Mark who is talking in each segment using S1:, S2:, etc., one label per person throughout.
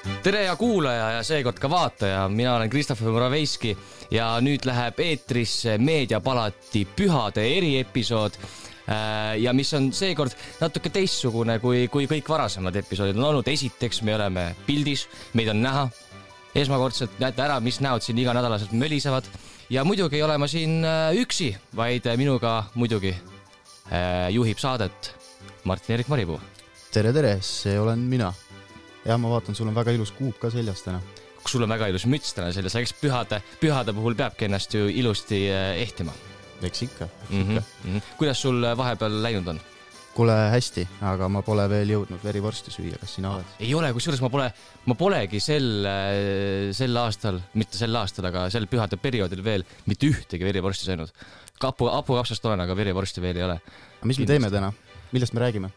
S1: Tere ja kuulaja ja seekord ka vaataja, mina olen Kristoffer Moraveiski ja nüüd läheb eetrisse Meediapalati pühade eriepisood ja mis on seekord natuke teistsugune kui kõik varasemad episoodid on olnud. Esiteks me oleme pildis, meid on näha, esmakordselt näete ära, mis näod siin iga nädalaselt mölisevad ja muidugi ei ole ma siin üksi, vaid minuga muidugi juhib saadet Martin-Erik Maripuu.
S2: Tere, see olen mina. Ja ma vaatan, sul on väga ilus kuup ka seljas täna.
S1: Sul on väga ilus müts täna seljas, eks pühade puhul peabki ennast ju ilusti ehtima.
S2: Eks ikka.
S1: Kuidas sul vahepeal läinud on?
S2: Kuule hästi, aga ma pole veel jõudnud verivorsti süüa, kas sina oled?
S1: Ei ole, kusjuures ma polegi sel aastal, mitte sel aastal, aga sel pühade perioodil veel mitte ühtegi verivorsti söönud. Apukapsast olen, aga verivorsti veel ei ole.
S2: Mis me teeme täna? Millest me räägime?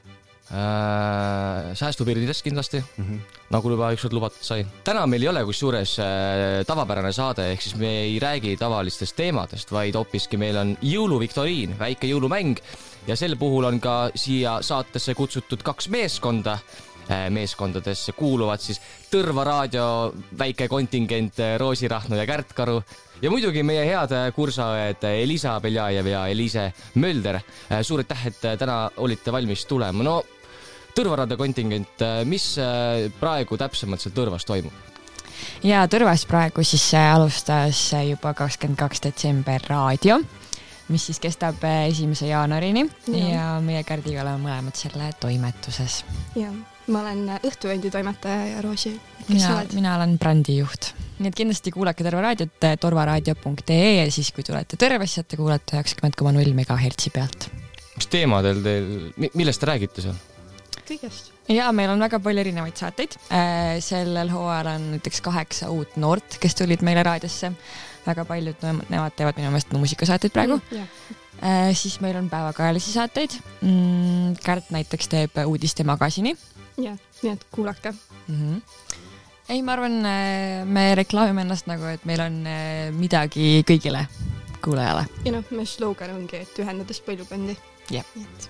S1: Säästupiiridest kindlasti, nagu juba ükskord lubatud sai. Täna meil ei ole kusjuures tavapärane saade, ehk siis me ei räägi tavalistest teemadest, vaid hoopiski meil on jõuluviktoriin, väike jõulumäng ja sel puhul on ka siia saatesse kutsutud 2 meeskonda. Meeskondadesse kuuluvad siis Tõrva raadio väike kontingent Roosirahnu ja Kärtkaru ja muidugi meie head kursaõed Elisa Beljajev ja Eliise Mölder. Suured tähed, täna olite valmis tulema. No, Tõrva raadio kontingent, mis praegu täpsemalt seal Tõrvas toimub?
S3: Ja Tõrvas praegu siis alustas juba 22. detsember raadio, mis siis kestab 1. jaanuarini ja meie Kärdiga oleme mõlemad selle toimetuses.
S4: Ja, ma olen õhtuvendi toimetaja ja Roosi.
S3: Mina olen brändijuht. Nii et kindlasti kuulake Tõrva raadiot torvaradio.ee ja siis kui tulete Tõrvas, saate kuulata 90,0 MHz pealt.
S1: Mis teemadel millest te räägite seal?
S4: Kõigest.
S3: Ja meil on väga palju erinevaid saateid. Sellel hooajal on näiteks 8 uut noort, kes tulid meile raadiosse. Väga paljud nemad teevad minu meelest muusikasaateid praegu. Siis meil on päevakajalisi saateid. Kärt näiteks teeb uudiste magasini.
S4: Ja, nii et kuulake.
S3: Ei, ma arvan, me reklaamime ennast nagu, et meil on midagi kõigile kuulajale.
S4: Ja me slogan ongi, et ühendades põllukondi.
S3: Ja.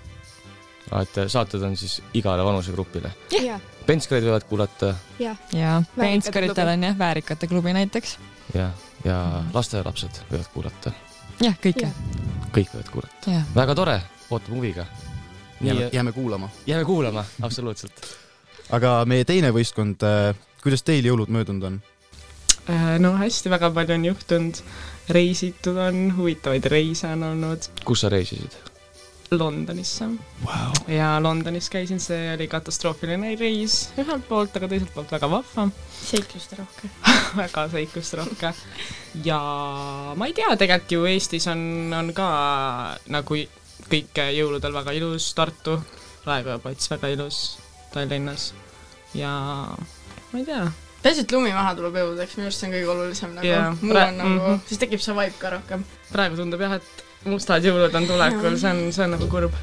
S1: Et saated on siis igale vanusegrupile.
S4: Ja.
S1: Penskarid võivad kuulata.
S3: Ja, Penskaritel on väärikate klubi näiteks.
S1: Ja lasteaialapsed võivad kuulata.
S3: Jah, kõike.
S1: Kõik võivad kuulata. Väga tore, ootame huviga.
S2: Jääme kuulama.
S1: Jääme kuulama, absoluutselt.
S2: Aga meie teine võistkond, kuidas teil jõulud möödunud on?
S5: No hästi, väga palju on juhtunud. Reisitud on, huvitavaid reise on olnud.
S1: Kus sa reisisid?
S5: Londonisse.
S1: Wow.
S5: Ja Londonis käisin, see oli katastroofiline reis ühelt poolt, aga teiselt poolt väga vahva.
S4: Seikluste rohke.
S5: Väga seikluste rohke. Ja ma ei tea, tegelikult ju Eestis on ka nagu kõik jõuludel väga ilus, Tartu, Raekoja Pats väga ilus, Tallinnas ja ma ei tea.
S4: Täiselt lumi maha tuleb jõududeks, minu arust see on kõige olulisem nagu, siis tekib see vibe ka rohkem.
S5: Praegu tundub jah, et mustad jõulud on tulekul, see on nagu kurb.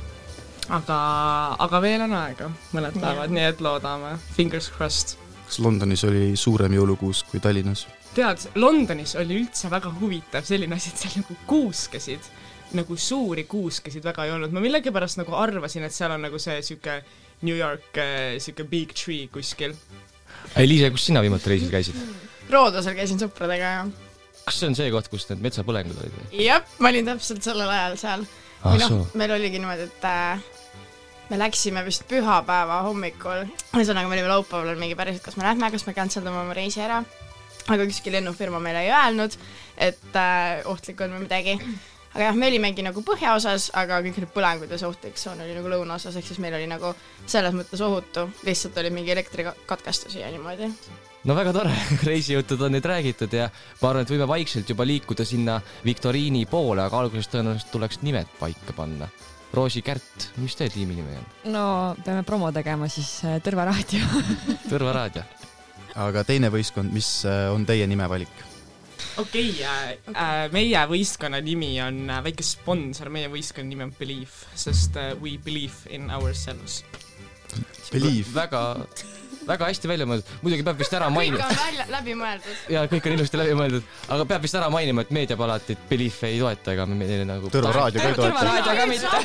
S5: Aga veel on aega, mõned päevad, nii et loodame. Fingers crossed.
S2: Kas Londonis oli suurem jõulukuus kui Tallinnas?
S5: Tead, Londonis oli üldse väga huvitav selline asi, et seal nagu kuuskesid, nagu suuri kuuskesid väga ei olnud. Ma millegipärast nagu arvasin, et seal on nagu see süke New York süke big tree kuskil.
S1: Eliise, kus sina viimati reisil käisid?
S4: Roodosel käisin sõpradega ja...
S1: Kas see on see koht, kus need metsapõlengud olid?
S4: Jep, ma olin täpselt sellel ajal seal. Meil oligi niimoodi, et me läksime vist pühapäeva hommikul. Ühesõnaga me olime laupäeval mingi päriselt, kas me lähme, kas me canceldame oma reisi ära. Aga ükski lennufirma meile ei öelnud, et ohtlik on või midagi. Aga jah, me olimegi nagu põhjaosas, aga kõik need põlengud ja see ohtlik soon oli nagu lõunaosas, ehk siis meil oli nagu selles mõttes ohutu. Lihtsalt oli mingi elektrikatkestusi ja niimoodi.
S1: No väga tore, reisijutud on nüüd räägitud ja ma arvan, et võime vaikselt juba liikuda sinna Viktoriini poole, aga alguses tõenäoliselt tuleks nimed paika panna. Roosi, Kärt, mis teie tiimi nimi on?
S3: No, peame promo tegema siis Tõrva raadio.
S1: Tõrva raadio.
S2: Aga teine võistkond, mis on teie nimevalik?
S5: Okei, meie võistkonna nimi on väike sponsor, meie võistkonna nimi on Believe, sest we believe in ourselves.
S2: Believe.
S1: Väga hästi välja mõeldud. Muidugi peab vist ära mainima.
S4: Kõik on läbi mõeldud.
S1: Ja kõik on ilusti läbi mõeldud. Aga peab vist ära mainima, et Meediapalatit Believe ei toeta ega me nagu...
S2: Tõrva raadio ka ei toeta.
S5: Tõrva raadio ka mitte.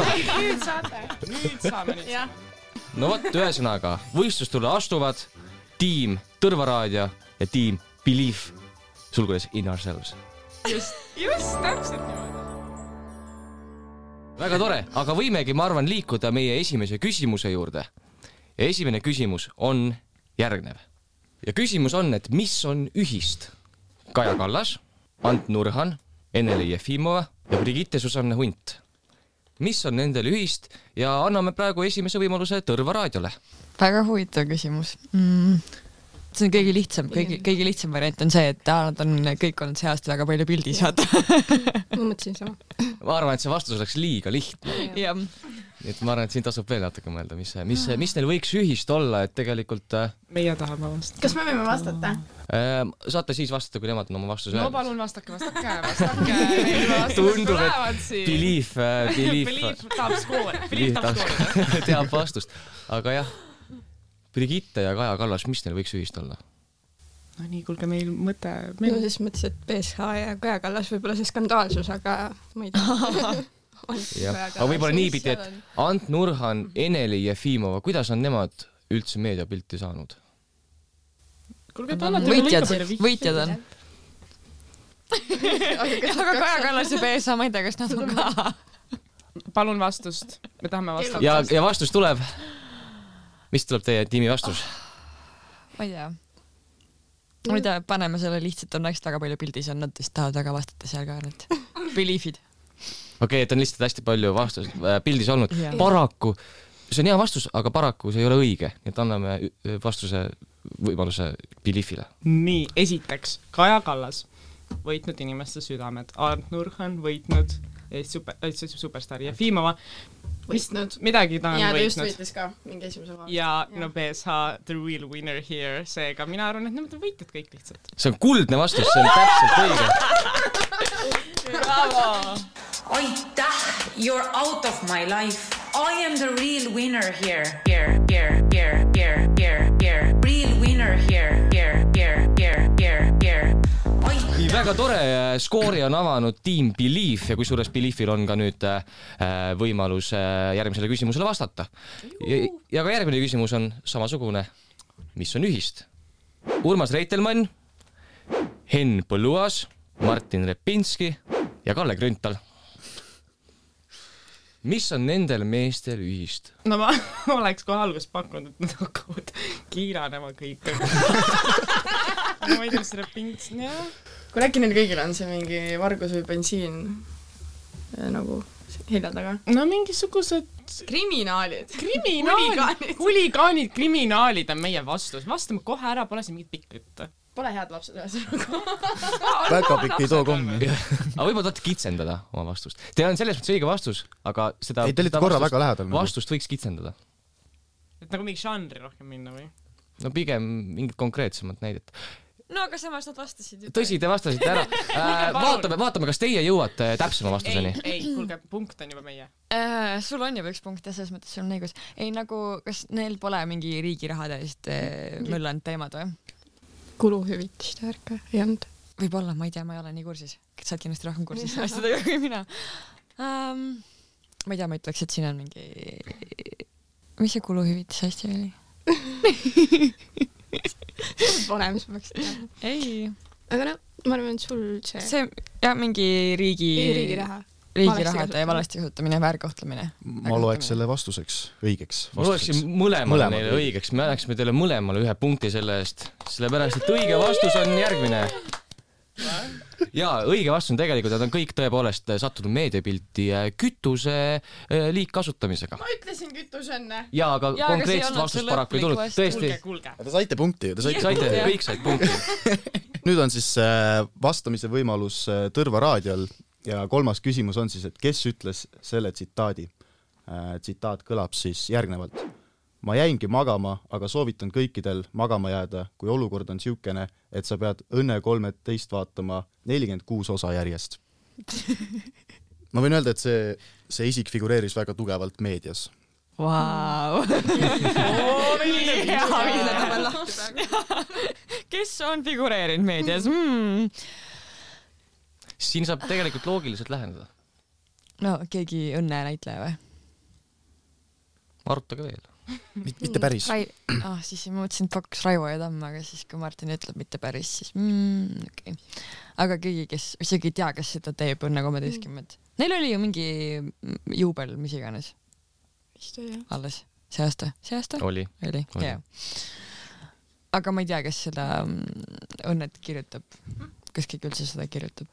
S4: Nüüd saate.
S5: Nüüd saame nüüd.
S1: No võt, ühesõnaga, võistlustule astuvad tiim Tõrvaraadio ja tiim Belief, sulgudes in ourselves.
S5: Just, täpselt niimoodi.
S1: Väga tore, aga võimegi, ma arvan, liikuda meie esimese küsimuse juurde. Ja esimene küsimus on järgnev. Ja küsimus on, et mis on ühist Kaja Kallas, Ant Nurhan, Ene-Li Jefimova ja Brigitte Susanne Hunt. Mis on nendel ühist ja anname praegu esimese võimaluse Tõrvaraadiole.
S3: Väga huvitav küsimus. See on kõige lihtsam variant on see, et nad on kõik olnud see aasta väga palju pildis.
S4: Ma mõtlesin sama.
S1: Ma arvan, et see vastus oleks liiga lihtne.
S3: Ja.
S1: Nii et ma arvan, et siin tasub veel natuke mõelda, mis neil võiks ühist olla, et tegelikult...
S5: Meie tahame vastata.
S4: Kas me võime vastata?
S1: Saate siis vastata, kui nemad on oma vastuse
S5: öelnud. No palun vastake.
S1: Tundub, et Belief teab vastust. Aga jah, Brigitte ja Kaja Kallas, mis neil võiks ühist olla?
S5: No nii, kuulge, meil mõte...
S4: No siis mõtles, et BSH ja Kaja Kallas võib-olla see skandaalsus, aga ma ei tea.
S1: Aga võib-olla niipidi, et Ant Nurhan, Ene-Li Jefimova, kuidas on nemad üldse meediapilti saanud?
S3: Võitjad on. Aga Kaja Kallas ja BSH, ma ei tea, kas nad on ka.
S5: Palun vastust. Me tahame vastata.
S1: Ja vastus tuleb. Mis tuleb teie tiimi vastus?
S3: Ma ei tea, paneme selle lihtsalt, on väga palju pildis, on nad vist tahavad väga vastata seal ka need Beliefid.
S1: Okei, et on lihtsalt hästi palju vastus pildis olnud. Paraku, see on hea vastus, aga paraku see ei ole õige. Nii et anname vastuse võimaluse Beliefile.
S5: Nii, esiteks Kaja Kallas võitnud inimeste südamed, Ant Nurhan võitnud Eesti superstar Jefimova
S4: võitnud.
S5: Midagi ta on
S4: ja,
S5: võitnud.
S4: Ja ta just võitles ka mingi esimese vahe.
S5: Ja no BSH, the real winner here, seega mina arvan, et nemad on võitjad kõik lihtsalt.
S1: See on kuldne vastus, see on täpselt õige.
S5: Bravo!
S6: Aitäh, you're out of my life. I am the real winner here. Real winner here.
S1: Nii, väga tore skoori on avanud tiim Belief ja kui suures Beliefil on ka nüüd võimalus järgmisele küsimusele vastata. Ja ka järgmine küsimus on samasugune. Mis on ühist? Urmas Reitelmann, Henn Põlluas, Martin Repinski ja Kalle Grünthal. Mis on nendel meestel ühist?
S5: No ma oleks kohe alguses pakkunud, et nad hakkavad kiiranema kõik. Ma ei tea, see Repinks, jah.
S4: Kui äkki neil kõigil on see mingi vargus või bensiin nagu helja taga?
S5: No mingisugused...
S4: Kriminaalid.
S5: Huligaanid, kriminaalid on meie vastus. Vastame kohe ära, pole see mingit pikk juttu.
S4: Pole head lapsed ühesõnaga.
S2: Väga pikk ei too kommi.
S1: Aga võib-olla tahate kitsendada oma vastust. Teil on selles mõttes õige vastus, aga seda...
S2: Ei, te olite korra väga lähedal.
S1: Vastust võiks kitsendada.
S5: Et nagu mingi žanri rohkem minna või?
S1: No pigem mingit konkreetsemat näidet.
S3: No aga samas nad vastasid.
S1: Tõsi, te vastasite ära. Vaatame, kas teie jõuate täpsema vastuseni.
S5: Ei, kuulge, punkt on juba meie.
S3: Sul on juba üks punkt ja selles mõttes sul on õigus. Ei, nagu, kas neil pole mingi riigi rahade eest möllanud teemad või?
S4: Kuluhüvitiste värka ei olnud.
S3: Võib-olla, ma ei tea, ma ei ole nii kursis. Saad kindlasti rohkem kursis asjadega kui mina. Ma ei tea, ma ütleks, et siin on mingi... Mis see kuluhüvitis hästi oli?
S4: Pole, mis ma peaks teha.
S3: Ei.
S4: Aga no, ma arvan, et sul see...
S3: See, jah, mingi riigi
S4: raha.
S3: Riigi rahade valasti kasutamine, väärkohtlemine.
S2: Ma loeks selle vastuseks, õigeks.
S1: Ma loeksin mõlemale neile õigeks. Me annaksime teile mõlemale ühe punkti selle eest. Sellepärast, et õige vastus on järgmine. Ja õige vastus on tegelikult, et on kõik tõepoolest sattunud meediapilti kütuse liigkasutamisega.
S4: Ma ütlesin kütus enne.
S1: Ja, aga konkreetset vastust paraku ei tulnud. Tõesti.
S2: Te saite punkti.
S1: Kõik said punkti.
S2: Nüüd on siis vastamise võimalus Tõrvaraadiol. Ja kolmas küsimus on siis, et kes ütles selle tsitaadi? Tsitaat kõlab siis järgnevalt. Ma jäingi magama, aga soovitan kõikidel magama jääda, kui olukord on siukene, et sa pead Õnne 13 vaatama 46 osa järjest. Ma võin öelda, et see isik figureeris väga tugevalt meedias.
S3: Vau! Kes on figureerinud meedias?
S1: Siin saab tegelikult loogiliselt läheneda.
S3: No, keegi õnne näitleja või?
S1: Arutage veel.
S2: mitte päris.
S3: Siis ma mõtlesin, et pakuks Raivo ja Tamm, aga siis kui Martin ütleb mitte päris, siis okei. Aga keegi, kes isegi ei tea, kes seda teeb, on nagu 13. Neil oli ju mingi juubel, mis iganes. Alles. See aasta? Oli. Hea. Aga ma ei tea, kes seda õnnet kirjutab. Kas keegi üldse seda kirjutab?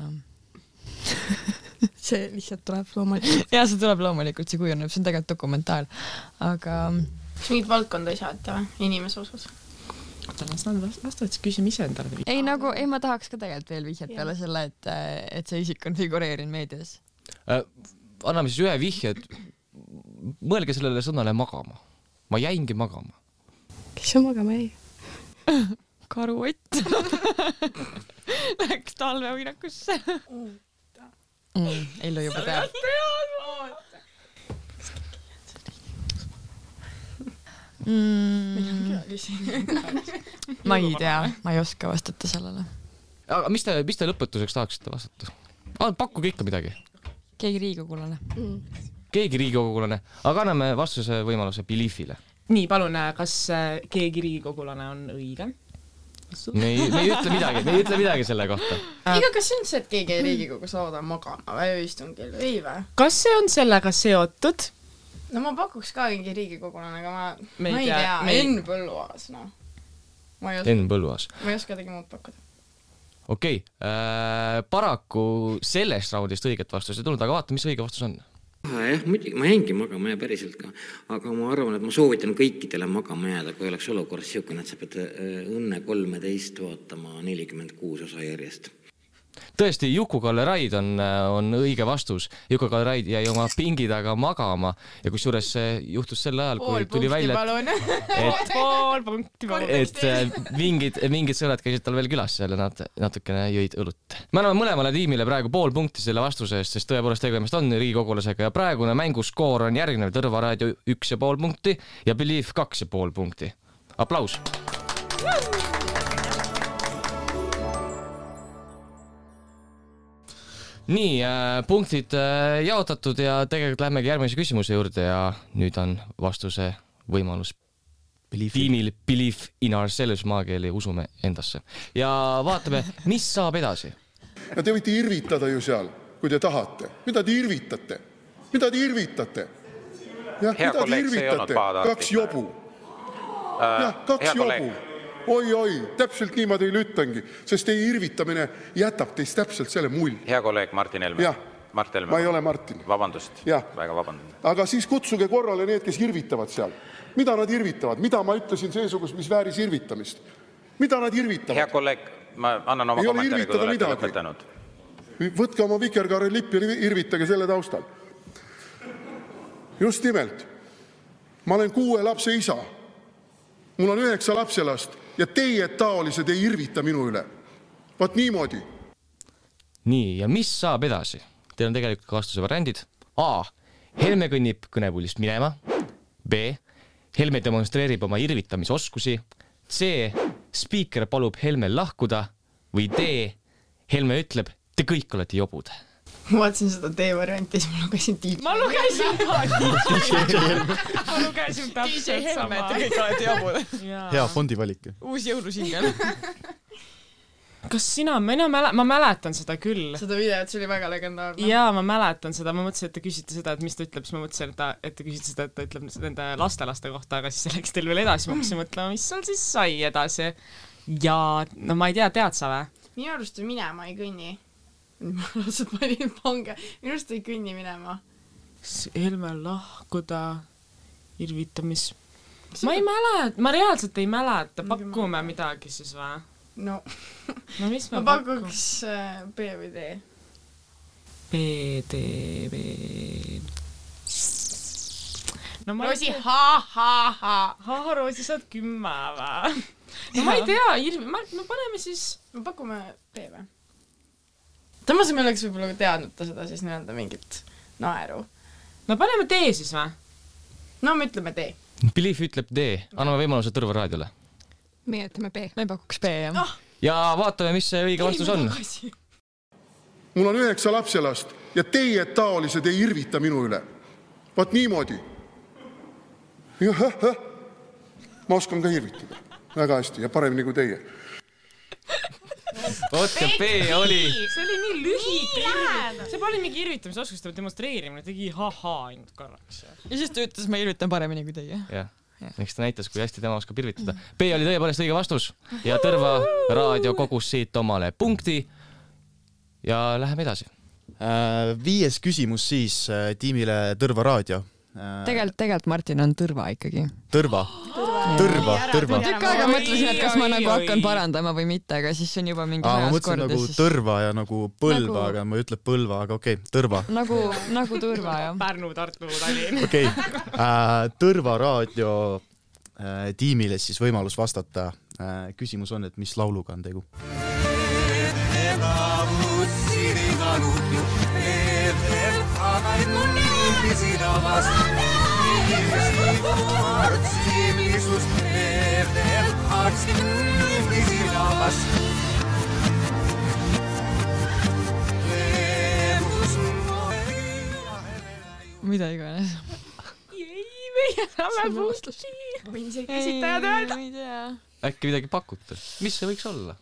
S4: See lihtsalt tuleb loomulikult.
S3: Jaa, see tuleb loomulikult, see kujuneb, see on tegelikult dokumentaal. Aga...
S4: Kas mingit valdkonda ei saata või? Inimese osas?
S5: Oota, vastavad, siis küsime ise endale.
S3: Ei, ma tahaks ka tegelikult veel vihjat peale selle, et see isik on figureerinud meedias.
S1: Anname siis ühe vihje, et mõelge sellele sõnale magama. Ma jäingi magama.
S4: Kes on magama jäi?
S3: Karuott. Läks talveuinakusse. Ellu juba teab. Ma ei tea, ma ei oska vastata sellele.
S1: Aga mis te lõpetuseks tahaksite vastata? Pakkuge ikka midagi.
S3: Keegi riigikogulane.
S1: Keegi riigikogulane, aga anname vastuse võimaluse Beliefile.
S5: Nii, palun, kas keegi riigikogulane on õige?
S1: Me ei ütle midagi selle kohta.
S4: Iga, kas see on see, et keegi Riigikogu saada magama või ööistungil või või?
S5: Kas see on sellega seotud?
S4: No ma pakuks ka mingi riigikogulane, aga ma ei tea. Enn Põlluaas, no.
S1: Enn Põlluaas.
S4: Ma ei oska tegi muud pakkuda.
S1: Okei, paraku sellest raundist õiget vastust ei tulnud, aga vaata, mis õige vastus on.
S7: Ma jäingi magama ja päriselt ka, aga ma arvan, et ma soovitan kõikidele magama jääda, kui oleks olukord siukene, et sa pead Õnne 13 vaatama 46 osa järjest.
S1: Tõesti, Juku-Kalle Raid on õige vastus. Juku-Kalle Raid jäi oma pingi taga magama ja kusjuures see juhtus sel ajal, kui tuli välja, et mingid sõnad käisid tal veel külas seal ja nad natukene jõid õlut. Me anname mõlemale tiimile praegu 0,5 punkti selle vastuse eest, sest tõepoolest tegemist on riigikogulasega ja praegune mänguskoor on järgnev Tõrva Raadio 1,5 punkti ja Belief 2,5 punkti. Aplaus! Nii, punktid jaotatud ja tegelikult lähmegi järgmise küsimuse juurde ja nüüd on vastuse võimalus tiimil Belief in ourselves, maakeeli usume endasse. Ja vaatame, mis saab edasi.
S8: Ja te võite irvitada ju seal, kui te tahate. Mida te irvitate?
S9: Hea kolleeg, see ei olnud pahatahtlik.
S8: Kaks jobu. Kaks jobu. Oi, täpselt nii ma teile ütlengi, sest teie irvitamine jätab teist täpselt selle mulje.
S9: Hea kolleeg Martin Helme.
S8: Ma ei ole Martin.
S9: Vabandust, väga vabandan.
S8: Aga siis kutsuge korrale need, kes irvitavad seal. Mida nad irvitavad? Mida ma ütlesin seesugust, mis vääris irvitamist? Mida nad irvitavad?
S9: Hea kolleeg, ma annan oma kommentaari, kui olete lõpetanud.
S8: Võtke oma vikerkaare lipp ja irvitage selle taustal. Just nimelt. Ma olen 6 lapse isa. Mul on 9 lapselast ja teie taolised ei irvita minu üle. Vaat niimoodi.
S1: Nii, ja mis saab edasi? Teil on tegelikult vastuse variandid. A. Helme kõnnib kõnepullist minema. B. Helme demonstreerib oma irvitamisoskusi. C. Spiiker palub Helmel lahkuda. Või D. Helme ütleb, te kõik olete jobud.
S4: Ma vaatasin seda D-varianti, siis ma lugesin DJ.
S5: Ma lugesin täpselt sama.
S3: Te kõik olete jobud.
S2: Hea fondi valik.
S3: Uus jõulusingel.
S5: Kas sina, ma mäletan seda küll.
S4: Seda videot, see oli väga legendaarne.
S5: Jaa, ma mäletan seda, ma mõtlesin, et te küsite seda, et mis ta ütleb, siis ma mõtlesin, et te küsite seda, et ta ütleb nende lastelaste kohta, aga siis läks teil veel edasi, ma hakkasin mõtlema, mis seal siis sai edasi. Ja, no ma ei tea, tead sa või?
S4: Minu arust minema ei kõnni. Ma lihtsalt panin pange. Minu arust ei kõnni minema.
S5: Helme lahkuda, irvitamis. Ma ei mäleta, ma reaalselt ei mäleta. Pakkume midagi siis või?
S4: No
S5: mis
S4: ma pakuks B või D.
S5: B, D, B. No
S4: Roosi, ha.
S5: Roosi, saad 10 või? No ma ei tea, no paneme siis...
S4: Me pakume B või? Tõmas me oleks võib-olla teadnud seda siis nii-öelda mingit naeru.
S5: No paneme D siis või?
S4: No me ütleme D.
S1: Belief ütleb D. Anname võimaluse Tõrva Raadiole.
S4: Me ütleme B.
S3: Me pakuks B, jah.
S1: Ja vaatame, mis see õige vastus on.
S8: Mul on 9 lapselast ja teie taolised ei irvita minu üle. Vaat niimoodi. Ma oskan ka irvitada väga hästi ja paremini kui teie.
S1: Otka, B oli...
S5: See oli nii lühike. See pole mingi irvitamisoskust demonstreerimine, tegi ainult korraks.
S3: Ja siis ta ütles, ma irvitan paremini kui teie.
S1: Jah, eks ta näitas, kui hästi tema oskab irvitada. B oli tõepoolest õige vastus ja Tõrva raadio kogus siit omale punkti ja läheme edasi.
S2: 5. küsimus siis tiimile Tõrva raadio.
S3: Tegelikult Martin on Tõrva ikkagi.
S2: Tõrva.
S3: Tükk aega mõtlesin, et kas ma nagu hakkan parandama või mitte, aga siis on juba mingi
S2: ma mõtlesin nagu Tõrva ja nagu Põlva, aga ma ei ütle Põlva, aga okei, Tõrva.
S3: Nagu Tõrva, jah.
S5: Pärnu, Tartu, Tallinn.
S2: Okei, Tõrva raadio tiimile siis võimalus vastata. Küsimus on, et mis lauluga on tegu?
S3: Mida iganes.
S4: Meie saame puhtlusi. Võin see käsitajad öelda.
S1: Äkki midagi pakute? Mis see võiks olla?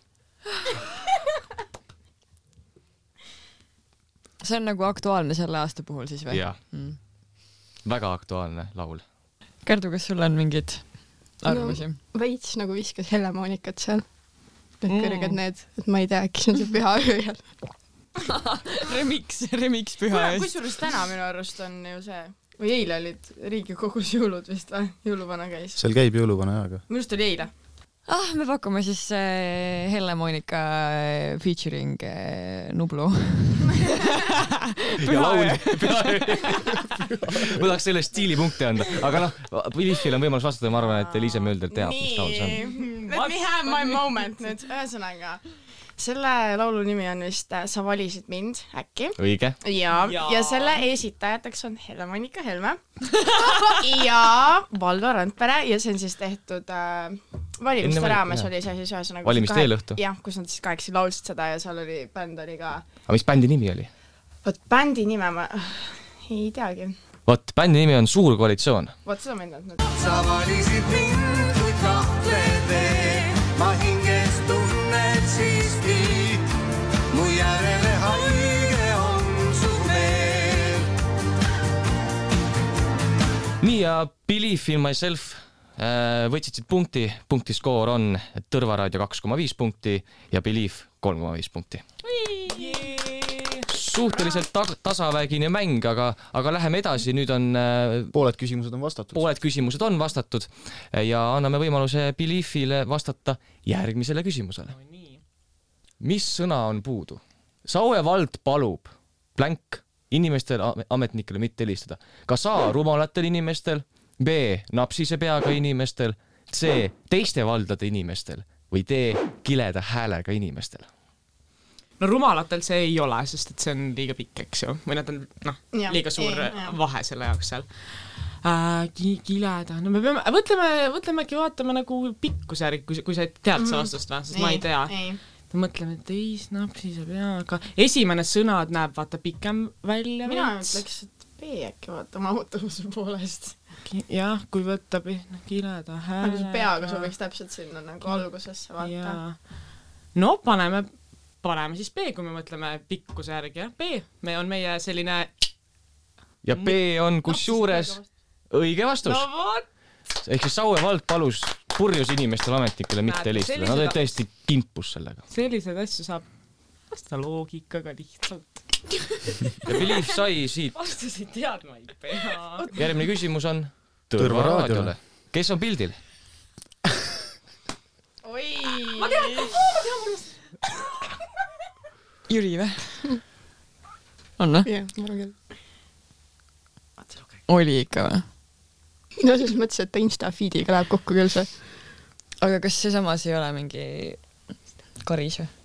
S3: See on nagu aktuaalne selle aasta puhul siis või?
S1: Jah. Väga aktuaalne laul.
S3: Kerdu, kas sul on mingid arvamusi?
S4: No, veits nagu viskas Helle-Moonikat seal. Need kõrged need, et ma ei tea, äkki on see püha öö jälle.
S3: Remix püha ööst.
S4: Kusjuures täna minu arust on ju see, või eile olid Riigikogus jõulud vist või? Jõuluvana käis.
S2: Seal käib jõuluvana ajaga.
S4: Minu arust oli eile.
S3: Me pakume siis Helle-Moonika featuring Nublu.
S1: Ja laul. Ma tahaks selle stiilipunkti anda, aga Pilifil on võimalus vastata ja ma arvan, et Eliise Mölder teab, mis laul see on.
S4: Let me have my moment nüüd. Ühesõnaga, selle laulu nimi on vist Sa valisid mind, äkki.
S1: Õige.
S4: Ja selle esitajateks on Helle-Moonika Helme ja Valdo Randpere ja see on siis tehtud valimiste raames oli see siis ühesõnaga
S1: valimiste eelõhtu.
S4: Jah, kus nad siis kahekesi laulsid seda ja seal oli bänd oli ka.
S1: Aga mis bändi nimi oli?
S4: Vot bändi nime ma ei teagi.
S1: Vot bändi nimi on Suur koalitsioon.
S4: Vot seda ma ei teadnud.
S10: Sa valisid mind, kui kahtled veel, ma hinges tunned siiski, mu järele haige on su meel.
S1: Nii ja Believe in myself võtsid siit punkti skoor on Tõrva raadio 2,5 punkti ja Believe 3,5 punkti. Suhteliselt tasavägine mäng, aga läheme edasi, nüüd on
S2: pooled küsimused on vastatud ja anname võimaluse Believe'ile vastata järgmisele küsimusele. Mis sõna on puudu? Saue vald palub blank inimestel, ametnikele mitte helistada. Kas A rumalatel inimestel, B napsise peaga inimestel, C teiste valdade inimestel või D kileda häälega inimestel?
S5: No rumalatel see ei ole, sest et see on liiga pikk, eks ju. Või nad on liiga suur vahe selle jaoks seal. Kileda. No me peame, mõtleme äkki vaatame nagu pikkusjärg, kui sa tead see vastust või, sest ma ei tea. Mõtleme teis napsise peaga. Esimene sõnad näeb vaata pikem välja.
S4: Mina ütleks, et B äkki vaatama automuse poolest.
S5: Jah, kui võtab kileda hääle.
S4: Aga peaga sobiks täpselt sinna nagu algusesse vaata.
S5: No paneme siis B, kui me mõtleme pikkuse järgi. B on meie selline...
S1: Ja B on kusjuures õige vastus.
S5: No vot!
S1: Ehk siis Saue vald palus purjus inimestele ametnikele mitte helistada. Nad olid tõesti kimpus sellega.
S5: Sellised asju saab vasta loogikaga lihtsalt.
S1: Ja Believe sai siit...
S5: Vastasid teadma ei pea.
S1: Järgmine küsimus on Tõrva raadiole. Kes on pildil?
S4: Oi!
S5: Ma tean!
S3: Jüri või? On või?
S4: Jah, ma arvan küll.
S3: Oli ikka või?
S4: No siis mõtlesin, et ta Insta-feediga läheb kokku küll see.
S3: Aga kas see samas ei ole mingi Karis või?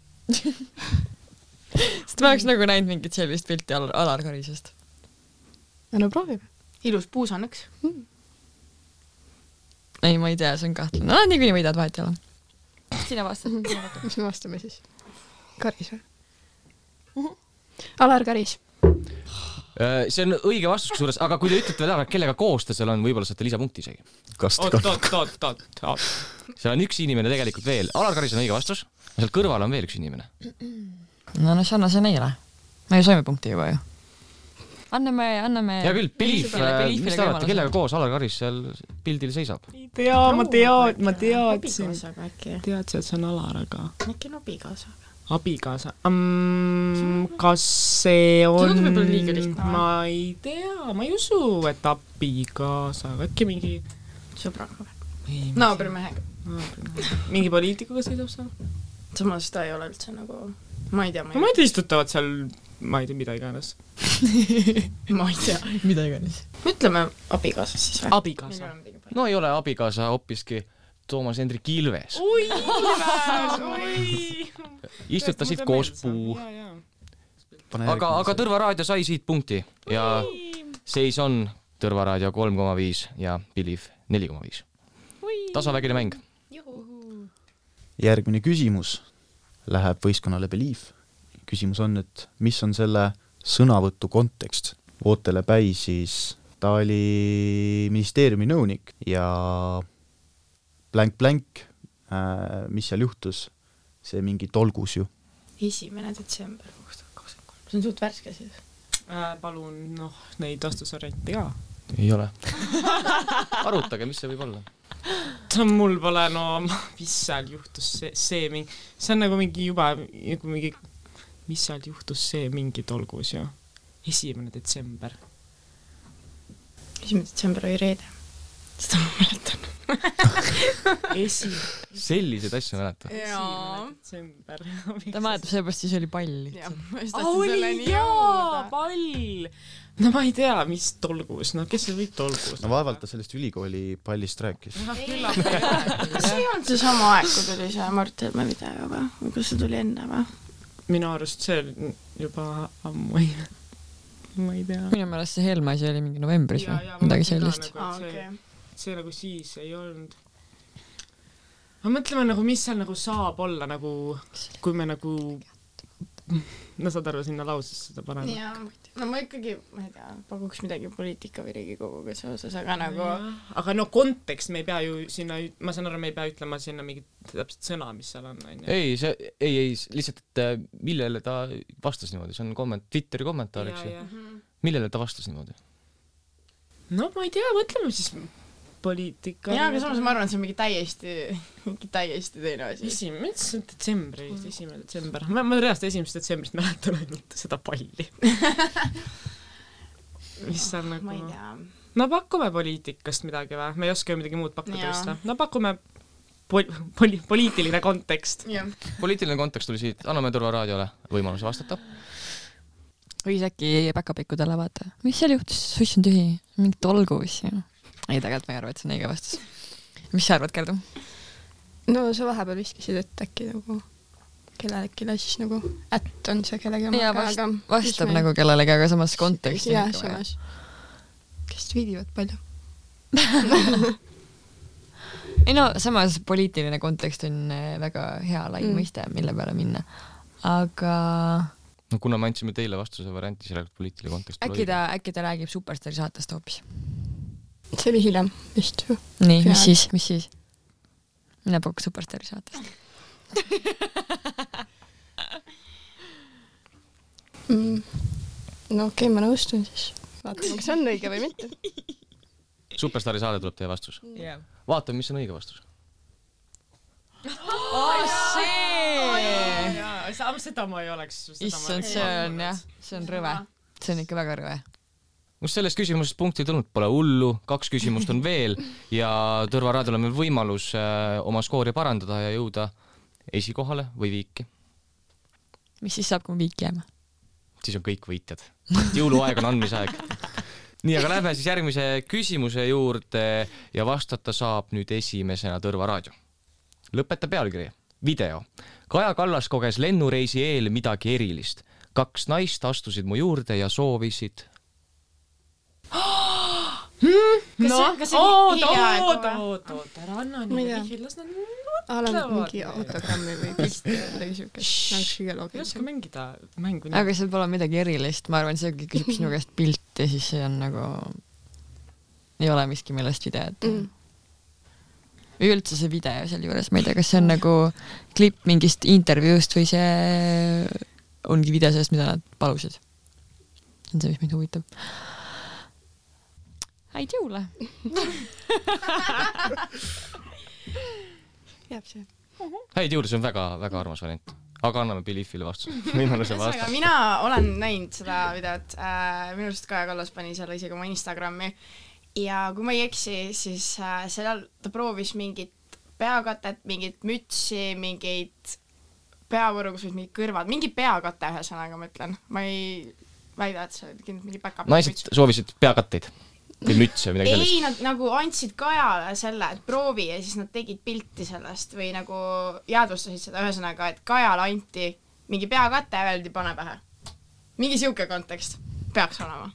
S3: Sest ma oleks nagu näinud mingit sellist pilti Alar Karisest.
S4: No proovime. Ilus puusanneks.
S3: Ei, ma ei tea, see on kahtlane. No nii kuni võidad vahet ei ole. Sina vastad.
S4: Mis me vastame siis? Karis või? Alar Karis.
S1: See on õige vastus kusjuures, aga kui te ütlete veel ära, kellega koos te seal on, võib-olla saate lisapunkti isegi.
S5: Oot.
S1: Seal on üks inimene tegelikult veel. Alar Karis on õige vastus. Seal kõrval on veel üks inimene.
S3: No Shanna, see neile. Me ju saime punkti juba ju. Anname...
S1: Ja küll, Belief, mis te arvate, kellega koos Alar Karis seal pildil seisab?
S5: Ei tea, ma teadsin.
S4: Abikaasaga äkki.
S5: Teadsin, et see on Alar, aga...
S4: Äkki on abikaasaga.
S5: Abikaasa. Kas see on...
S4: Tundub võib-olla liiga lihtne.
S5: Ma ei tea, ma ei usu, et abikaasa. Äkki mingi...
S4: Sõbraga või? Naabrimehega.
S5: Mingi poliitikuga sõidab seal?
S4: Samas ta ei ole üldse nagu... Ma ei tea.
S5: Ma ei tea, istutavad seal... Ma ei tea, mida iganes.
S4: Ma ei tea.
S3: Mida iganes.
S4: Ütleme abikaasa siis või?
S5: Abikaasa.
S1: No ei ole abikaasa hoppiski Toomas Hendrik Ilves.
S5: Oi, Ilves!
S1: Istutasid koos puu. Aga Tõrvaraadio sai siit punkti ja seis on Tõrvaraadio 3,5 ja Belief 4,5. Tasavägine mäng.
S2: Järgmine küsimus läheb võistkonnale Belief. Küsimus on, et mis on selle sõnavõtu kontekst? Vootele Päi siis, ta oli ministeeriumi nõunik ja blank, mis seal juhtus, see mingi tolgus ju.
S4: 1. detsember 2023. See on suht värske siis.
S5: Palun, neid vastusvariante ka.
S1: Ei ole. Arutage, mis see võib olla?
S5: Mul pole, mis seal juhtus, see on nagu mingi juba, mis seal juhtus, see mingi tolgus ju. 1. detsember.
S4: 1. detsember oli reede. Seda ma mäletan.
S1: Selliseid asju mäletan.
S5: 1. detsember.
S3: Ta mäletab seepärast, siis oli pall.
S5: Oli jaa, pall. No ma ei tea, mis tolgus, kes see võib tolgus?
S2: No vaevalt ta sellest ülikooli pallist rääkis.
S4: See ei olnud see sama aeg, kui tuli see Mart Helme video või? Või kas see tuli enne või?
S5: Minu arust see juba ammu ma ei tea.
S3: Minu meelest see Helme asi oli mingi novembris või midagi sellist.
S5: See nagu siis ei olnud. Ma mõtleme nagu, mis seal nagu saab olla, nagu kui me nagu saad aru sinna lausesse seda paremaks.
S4: No ma ikkagi, ma ei tea, pakuks midagi poliitika või Riigikoguga seoses, aga nagu...
S5: Aga kontekst me ei pea ju sinna, ma saan aru, me ei pea ütlema sinna mingi täpselt sõna, mis seal on.
S1: Ei, lihtsalt, et millele ta vastas niimoodi, see on Twitteri kommentaar, eks ju. Millele ta vastas niimoodi?
S5: No ma ei tea, mõtleme siis poliitika.
S4: Jaa, aga samas ma arvan, et see on mingi täiesti teine asi.
S5: 1. detsember. Ma reast 1. detsembrist mäletan ainult seda palli. Mis on nagu...
S4: Ma ei tea.
S5: No pakume poliitikast midagi või? Me ei oska ju midagi muud pakkuda vist või? No pakume poliitiline kontekst.
S1: Poliitiline kontekst tuli siit. Anname Tõrvaraadiole võimaluse vastata.
S3: Võis äkki päkapikkudele vaata. Mis seal juhtus? Suss on tühi. Mingi tolgus ju. Ei, tegelikult ma ei arva, et see on õige vastus. Mis sa arvad, Kerdu?
S11: No sa vahepeal viskisid, et äkki nagu kellelegi siis nagu on see kellegi oma.
S3: Ja vastab nagu kellelegi, aga samas kontekst.
S11: Ja samas. Kes viidivad palju.
S3: Ei no, samas poliitiline kontekst on väga hea lai mõiste, mille peale minna. Aga...
S1: No kuna me andsime teile vastuse varianti, siis räägib poliitiline kontekst.
S3: Äkki ta räägib Superstaari saatest hoopis.
S11: See oli hiljem vist ju.
S3: Nii, mis siis? Mine pakku Superstaari saatest.
S11: No okei, ma nõustun siis. Vaatame, kas on õige või mitte.
S1: Superstaari saade tuleb teie vastus. Vaatame, mis on õige vastus.
S5: Seda ma ei oleks.
S3: Issand, see on rõve. See on ikka väga rõve.
S1: Sellest küsimusest punkti tulnud pole hullu, 2 küsimust on veel ja Tõrvaraadiol on meil võimalus oma skoori parandada ja jõuda esikohale või viiki.
S3: Mis siis saab, kui me viiki jääme?
S1: Siis on kõik võitjad. Jõuluaeg on andmisaeg. Nii, aga lähme siis järgmise küsimuse juurde ja vastata saab nüüd esimesena Tõrvaraadio. Lõpeta pealkiri. Video. Kaja Kallas koges lennureisi eel midagi erilist. 2 naist astusid mu juurde ja soovisid...
S4: kas see on hiljaaegu või?
S5: Oot, ära anna nii vihjid, las nad
S11: mõtlevad. Mingi autogrammi või pisti või siukest.
S5: Ei oska mängida mängu nii.
S3: Aga seal pole midagi erilist, ma arvan, see küsib sinu käest pilti, siis see on nagu ei ole miski millest videot. Või üldse see video seal juures, ma ei tea, kas see on nagu klipp mingist intervjuust või see ongi video sellest, mida nad palusid. See on see, mis mind huvitab. Häid jõule!
S11: Jääb see.
S1: Häid jõule, see on väga, väga armas variant. Aga anname Beliefile võimaluse vastata.
S4: Mina olen näinud seda videot. Minu arust Kaja Kallas pani seal isegi oma Instagrami. Ja kui ma ei eksi, siis seal ta proovis mingit peakatet, mingit mütsi, mingit peavõru, kus mingid kõrvad, mingi peakate ühesõnaga, ma ütlen. Ma ei väida, et see oli kindlasti mingi backup.
S1: Naised soovisid peakatteid või mütse või midagi sellist?
S4: Ei, nad nagu andsid Kajale selle, et proovi ja siis nad tegid pilti sellest või nagu jäädvustasid seda ühesõnaga, et Kajale anti mingi peakatte ja öeldi pane pähe. Mingi siuke kontekst peaks olema.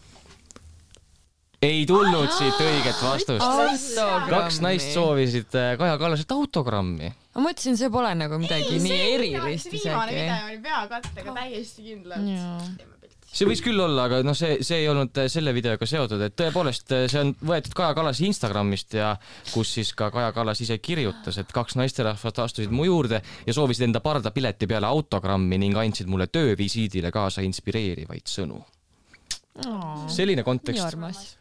S1: Ei tulnud siit õiget vastust. 2 naist soovisid Kaja Kallaselt autogrammi.
S3: Ma mõtlesin, see pole nagu midagi nii erilist isegi.
S4: Viimane video oli peakattega täiesti kindlalt.
S1: See võis küll olla, aga no see ei olnud selle videoga seotud, et tõepoolest see on võetud Kaja Kallase Instagramist ja kus siis ka Kaja Kallas ise kirjutas, et 2 naisterahvast astusid mu juurde ja soovisid enda pardapileti peale autogrammi ning andsid mulle töövisiidile kaasa inspireerivaid sõnu. Selline kontekst.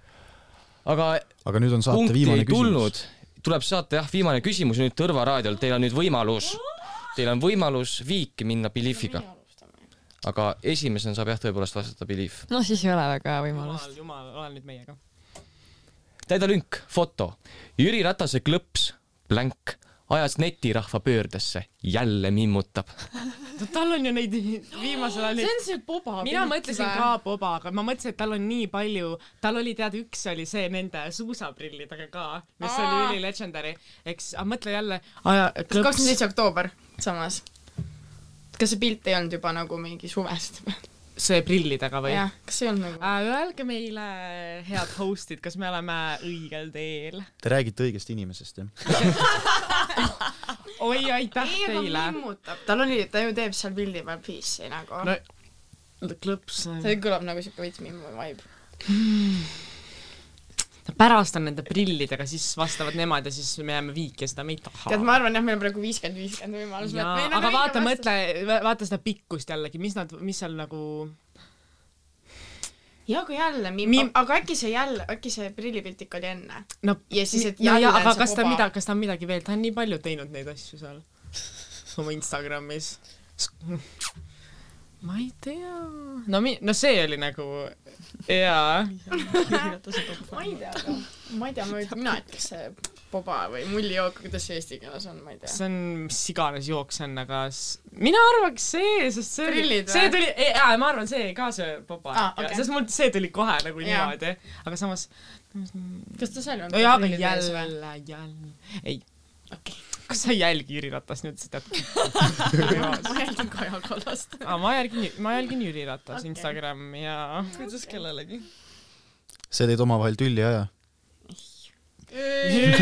S1: Aga
S2: nüüd on saate viimane
S1: küsimus. Tuleb saate viimane küsimus nüüd Tõrva raadiol. Teil on nüüd võimalus viiki minna Beliefiga. Aga esimesena saab tõepoolest vastata Belief.
S3: No siis ei ole väga võimalust.
S5: Jumal, olen nüüd meiega.
S1: Täida lünk, foto. Jüri Ratase klõps, blank, ajas netirahva pöördesse, jälle mimmutab.
S5: Tal on ju neid viimasel ajal...
S4: See on see boba.
S5: Mina mõtlesin ka boba, aga ma mõtlesin, et tal on nii palju... Tal oli üks oli see nende suusaprillidega ka, mis oli üli legendary. Eks, mõtle jälle...
S4: 27. oktoober samas. Kas see pilt ei olnud juba nagu mingi suvest?
S5: See prillidega või?
S4: Jah, kas see ei olnud nagu...
S5: Öelge meile, head hostid, kas me oleme õigel teel?
S2: Te räägite õigest inimesest, jah?
S5: Oi, aitäh teile!
S4: Ta ju teeb seal pildi peal piisi nagu...
S5: No, klõps...
S4: See kõlab nagu siuke võits mimmu vibe.
S5: Pärast on nende prillidega, siis vastavad nemad ja siis me jääme viiki ja seda me ei taha.
S4: Tead, ma arvan, meil on praegu 50-50 võimalus.
S5: Aga vaata seda pikkust jällegi, mis seal nagu...
S4: Ja kui jälle, aga äkki see prillipiltik oli enne. Ja siis, et
S5: jälle aga kas ta on midagi veel? Ta on nii palju teinud neid asju seal oma Instagramis. Ma ei tea. No see oli nagu... Jaa.
S4: Ma ei tea, mina ütleks see boba või mullijook, kuidas see eesti keeles on, ma ei tea.
S5: See on mis iganes jook, see on, aga mina arvaks see, sest see tuli, ma arvan, see ka see boba. Sest mul see tuli kohe nagu niimoodi, aga samas...
S4: Kas ta seal on?
S5: Aga jälle. Ei. Okei. Kas sa jälgi Jüri Ratas nüüd seda?
S4: Ma jälgin Kaja Kallast.
S5: Ma jälgin Jüri Ratas Instagram ja...
S3: Kuidas kellelegi?
S2: See teid omavahel tülli aja?
S4: Ei.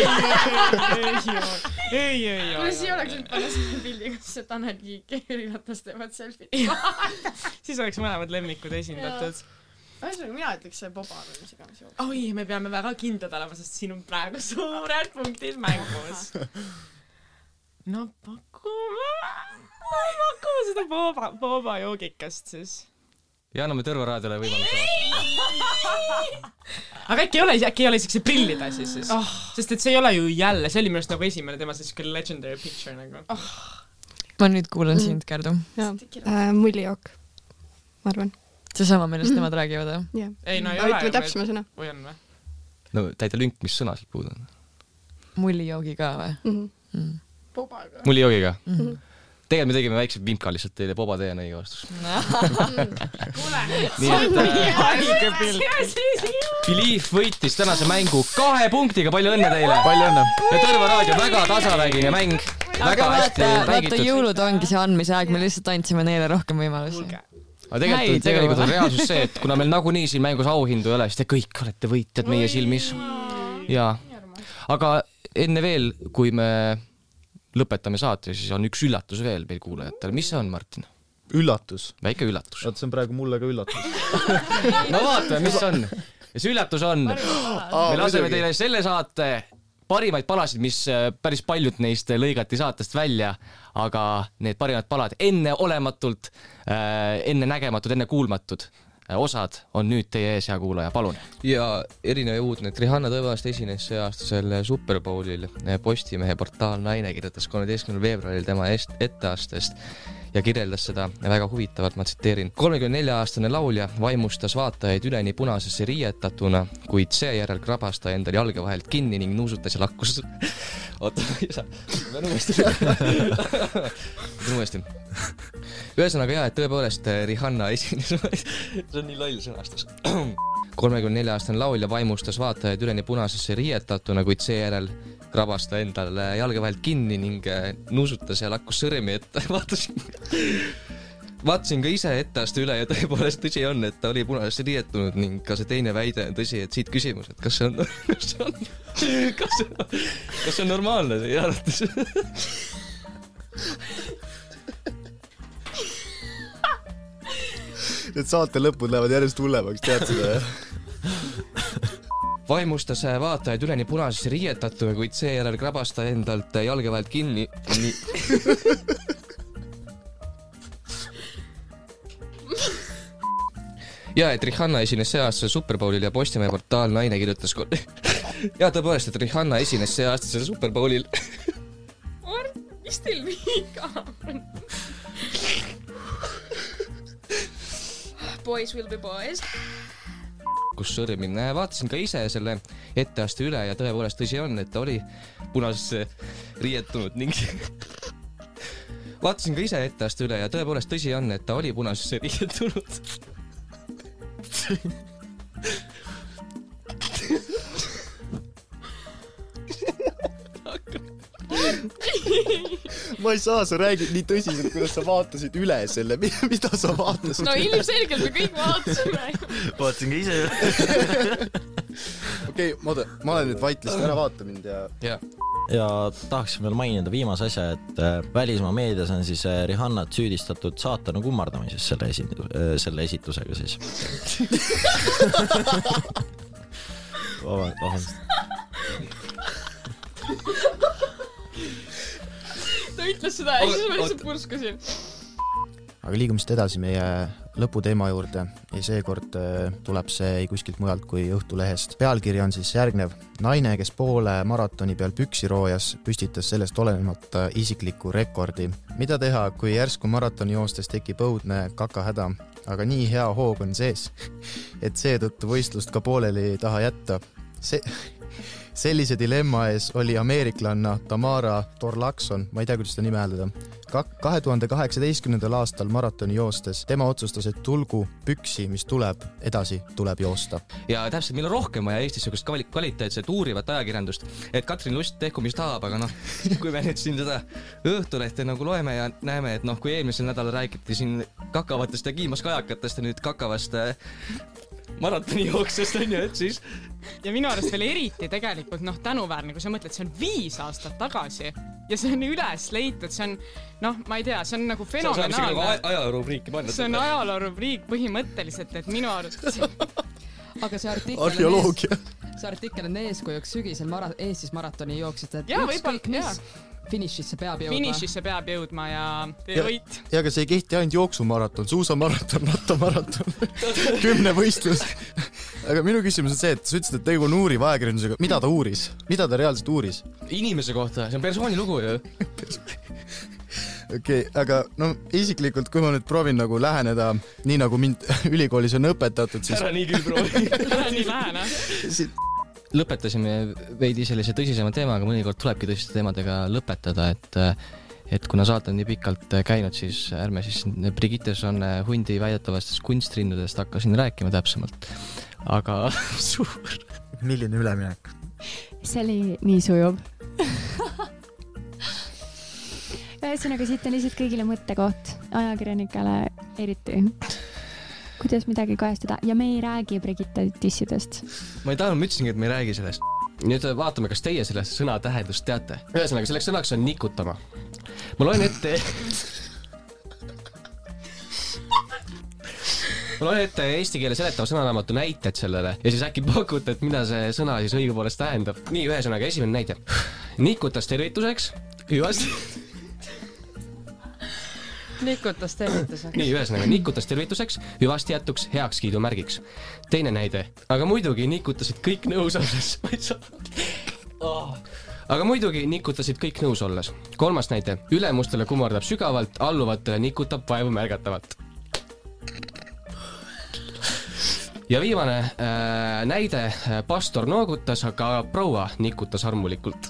S4: Kuidas ei oleks nüüd panna selle pildi, kus see Tanel Kiik ja Jüri Ratas teevad selfit?
S5: Siis oleks mõlemad lemmikud esindatud.
S4: Ühesõnaga, mina ütleks see boba või mis iganes jooks.
S5: Oi, me peame väga kindlad olema, sest siin on praegu suured punktid mängus. No pakume seda boba joogikast siis.
S1: Ja anname Tõrva raadiole võimaluse vastata.
S5: Aga äkki ei ole see prillid asi siis? Sest et see ei ole ju jälle, see oli minu arust nagu esimene tema see legendary picture nagu.
S3: Ma nüüd kuulen sind, Kärdu.
S11: Mullijook, ma arvan.
S3: Seesama, millest nemad räägivad, jah?
S11: Jah.
S5: Ei, no ei ole.
S11: Ütleme täpsema sõna.
S5: Või on või?
S1: No täida lünk, mis sõna siit puudu on?
S3: Mullijoogi ka või?
S4: Bobaga.
S1: Mullijoogiga? Tegelikult me tegime väikse vimka lihtsalt teile, boba tee on õige vastus. Belief võitis tänase mängu 2 punktiga, palju õnne teile!
S2: Palju õnne!
S1: Ja Tõrva raadio väga tasavägine mäng, väga hästi mängitud.
S3: Vaata, jõulud ongi see andmise aeg, me lihtsalt andsime neile rohkem võimalusi.
S1: aga tegelikult on reaalsus see, et kuna meil nagunii siin mängus auhindu ei ole, siis te kõik olete võitjad meie silmis. Jaa. Aga enne veel, kui me lõpetame saate, siis on üks üllatus veel meil kuulajatele. Mis see on, Martin?
S2: Üllatus?
S1: Väike üllatus.
S2: See on praegu mulle ka üllatus.
S1: No vaatame, mis on. Ja see üllatus on. Me laseme teile selle saate parimaid palasid, mis päris paljud neist lõigati saatest välja, aga need parimad palad enneolematult, enne nägematud, enne kuulmatud osad on nüüd teie ees, hea kuulaja, palun.
S12: Ja erinev uudne, et Rihanna tõevaast esines see aastasel Super Bowlil. Postimehe portaal Naine kirjutas 13. veebruaril tema etteastest ja kirjeldas seda väga huvitavalt, ma tsiteerin. 34-aastane laulja vaimustas vaatajaid üleni punasesse riietatuna, kuid seejärel krabas ta endal jalge vahelt kinni ning nuusutas ja lakkus. Oota, ma uuesti. Ühesõnaga jah, et tõepoolest Rihanna esines, see on nii loll sõnastus. 34-aastane laulja vaimustas vaatajaid üleni punasesse riietatuna, kuid seejärel krabas ta endal jalge vahelt kinni ning nuusutas ja lakkus sõrmi, et vaatasin ka ise etteaste üle ja tõepoolest tõsi on, et ta oli punasesse riietunud ning ka see teine väide on tõsi, et siit küsimus, et kas see on normaalne see arvates?
S2: Need saate lõpud lähevad järjest hullemaks, tead seda, jah?
S12: Vaimustas vaatajaid üleni punasesse riietatuna, kuid seejärel krabas ta endalt jalge vahelt kinni. Ja, et Rihanna esines see aastasel Super Bowlil ja Postimehe portaal Naine kirjutas ja tõepoolest, et Rihanna esines see aastasel Super Bowlil.
S11: Mart, mis teil viiga on? Boys will be boys.
S12: Kus sõrmin. Vaatasin ka ise selle etteaste üle ja tõepoolest tõsi on, et ta oli punasesse riietunud ning vaatasin ka ise etteaste üle ja tõepoolest tõsi on, et ta oli punasesse riietunud.
S2: Ma ei saa, sa räägid nii tõsiselt, kuidas sa vaatasid üle selle, mida sa vaatasid?
S11: No ilmselgelt me kõik vaatasime.
S2: Vaatasin ka ise. Okei, ma olen nüüd vaiklist ära vaata mind
S13: ja tahaksin veel mainida viimase asja, et välismaa meedias on siis Rihannat süüdistatud saatana kummardamises selle esitusega siis. Vabandust.
S11: Ta ütles seda ja siis ma lihtsalt purskasin.
S2: Aga liigume siit edasi meie lõputeema juurde ja seekord tuleb see ei kuskilt mujalt kui Õhtulehest. Pealkiri on siis järgnev. Naine, kes poole maratoni peal püksi roojas, püstitas sellest olenemata isikliku rekordi. Mida teha, kui järsku maratoni joostes tekib õudne kakahäda, aga nii hea hoog on sees, et seetõttu võistlust ka pooleli ei taha jätta. Sellise dilemma ees oli ameeriklanna Tamara Torlakson, ma ei tea, kuidas ta nime hääldada, 2018. aastal maratoni joostes. Tema otsustas, et tulgu püksi, mis tuleb, edasi tuleb joosta.
S1: Ja täpselt, meil on rohkem vaja Eestis sellist kvaliteetset uurivat ajakirjandust, et Katrin Lust tehku mis tahab, aga kui me nüüd siin seda Õhtulehte nagu loeme ja näeme, et kui eelmisel nädalal räägiti siin kakavatest ja kiimas kajakatest ja nüüd kakavast maratoni jooksest on ju, et siis
S5: ja minu arust veel eriti tegelikult tänuväärne, kui sa mõtled, see on 5 aastat tagasi ja see on üles leitud, see on ma ei tea, see on nagu fenomenaalne.
S12: Ajaloorubriiki panna.
S5: See on ajaloorubriik põhimõtteliselt, et minu arust
S14: aga see artikkel on eeskujuks sügisel Eestis maratoni jooksjad, et ükskõik mis finišisse peab
S5: jõudma ja võit.
S2: Ja aga see ei kehti ainult jooksumaraton, suusamaraton, rattamaraton, 10 võistlus. Aga minu küsimus on see, et sa ütlesid, et tegu on uuriva ajakirjandusega. Mida ta uuris? Mida ta reaalselt uuris?
S1: Inimese kohta, see on persooni lugu ju.
S2: Okei, aga isiklikult, kui ma nüüd proovin nagu läheneda, nii nagu mind ülikoolis on õpetatud, siis
S1: ära nii küll proovi.
S5: Ära nii lähene.
S1: Lõpetasime veidi sellise tõsisema teemaga, mõnikord tulebki tõsiste teemadega lõpetada, et kuna saate on nii pikalt käinud, siis ärme siis Brigittes on hundi väidetavastest kunstrinnudest hakkasin rääkima täpsemalt. Aga suur.
S2: Milline üleminek?
S15: See oli nii sujuv. Ühesõnaga, siit on lihtsalt kõigile mõttekoht, ajakirjanikele eriti. kuidas midagi kajastada ja me ei räägi Brigitte dissidest.
S12: Ma ei tahtnud, ma ütlesingi, et me ei räägi sellest. Nüüd vaatame, kas teie sellest sõna tähendust teate. Ühesõnaga, selleks sõnaks on nikutama. Ma loen ette eesti keele seletava sõnaraamatu näited sellele ja siis äkki pakute, et mida see sõna siis õigupoolest tähendab. Nii, ühesõnaga, esimene näide. Nikutas tervituseks, hüvasti.
S14: Nikutas tervituseks.
S12: Nii, ühesõnaga, nikutas tervituseks, hüvasti jätuks, heakskiidu märgiks. Teine näide. Aga muidugi nikutasid kõik nõus olles. Aga muidugi nikutasid kõik nõus olles. Kolmas näide. Ülemustele kumardab sügavalt, alluvatele nikutab vaevu märgatavalt. Ja viimane näide, pastor noogutas, aga proua nikutas armulikult.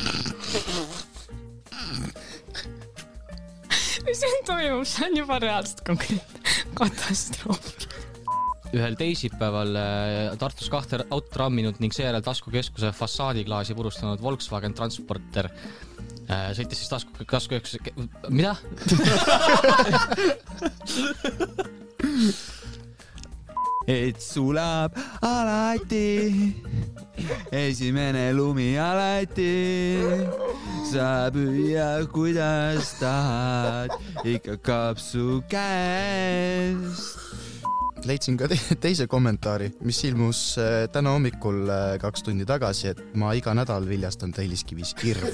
S4: Mis siin toimub? See on juba reaalselt konkreetne katastroof.
S1: Ühel teisipäeval Tartus 2 autot ramminud ning seejärel taskukeskuse fassaadiklaasi purustanud Volkswagen Transporter sõitis siis taskukeskuse... Mida?
S16: Et sulab alati, esimene lumi alati, sa püüa kuidas tahad, ikka kapsu käest.
S2: Leidsin ka teise kommentaari, mis ilmus täna hommikul 2 tundi tagasi, et ma iga nädal viljastan Telliskivis kirv.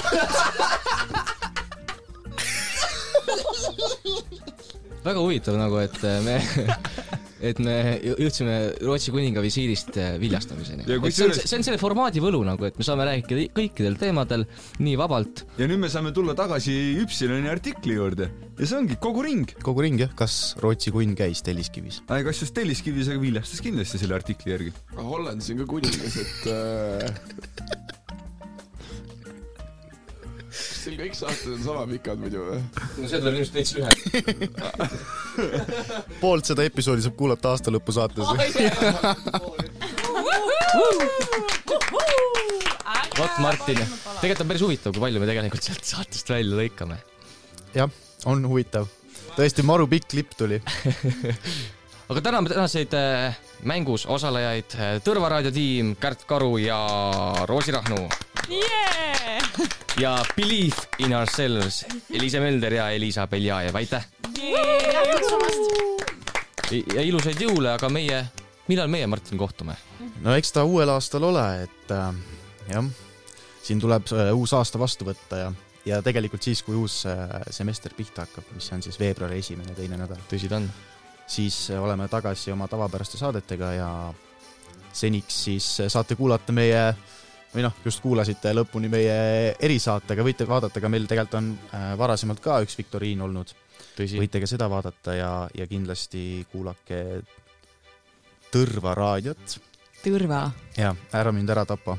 S1: Väga huvitav nagu, et me jõudsime Rootsi kuninga visiidist viljastamiseni. See on selle formaadi võlu nagu, et me saame rääkida kõikidel teemadel nii vabalt.
S16: Ja nüüd me saame tulla tagasi Ypsiloni artikli juurde. Ja see ongi kogu ring.
S2: Kogu ring, jah. Kas Rootsi kunn käis Telliskivis?
S16: Kas just Telliskivis, aga viljastas kindlasti selle artikli järgi.
S17: Hollandis on ka kuningas, et... Teil kõik saated on sama pikad muidu või?
S1: No see tuleb just veits lühe.
S2: Poolt seda episoodi saab kuulata aasta lõpu saates.
S1: Vot Martin, tegelikult on päris huvitav, kui palju me tegelikult sealt saatest välja lõikame.
S2: Jah, on huvitav. Tõesti maru pikk klipp tuli.
S1: Aga tänaseid mängus osalejaid Tõrvaraadio tiim, Kärt Karu ja Roosi Rahnu.
S4: Yeah!
S1: Ja Believe in Ourselves, Elisa Mölder ja Elisa Beljaev, aitäh! Ja ilusaid jõule, aga millal meie, Martin, kohtume?
S2: No eks ta uuel aastal ole, et jah, siin tuleb uus aasta vastu võtta ja tegelikult siis, kui uus semester pihta hakkab, mis on siis veebruari 1. ja 2. nädal.
S1: Tõsi ta on.
S2: Siis oleme tagasi oma tavapäraste saadetega ja seniks siis saate kuulata meie või just kuulasite lõpuni meie erisaatega, võite vaadata ka, meil tegelikult on varasemalt ka üks viktoriin olnud.
S1: Tõsi.
S2: Võite ka seda vaadata ja kindlasti kuulake Tõrva raadiot.
S3: Tõrva.
S2: Ja, ära mind ära tapa.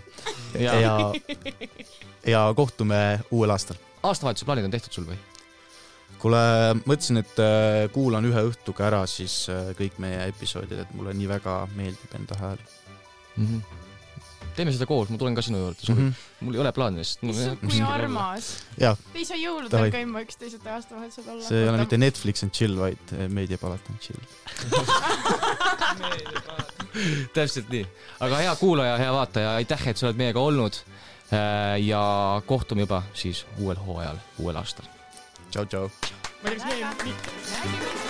S2: Ja kohtume uuel aastal.
S1: Aastavahetuse plaanid on tehtud sul või?
S2: Kuule, mõtlesin, et kuulan ühe õhtuga ära siis kõik meie episoodid, et mulle nii väga meeldib enda hääl.
S1: Teeme seda koos, ma tulen ka sinu juurde. Mul ei ole plaanist.
S4: Kui armas. Ei saa jõuludel käima üksteised aastavahetused olla.
S2: See ei ole mitte Netflix and chill, vaid meediapalat and chill.
S1: Täpselt nii. Aga hea kuulaja, hea vaataja, aitäh, et sa oled meiega olnud ja kohtume juba siis uuel hooajal, uuel aastal.
S2: Tšau, tšau.
S4: Ma ei tea, kas meie...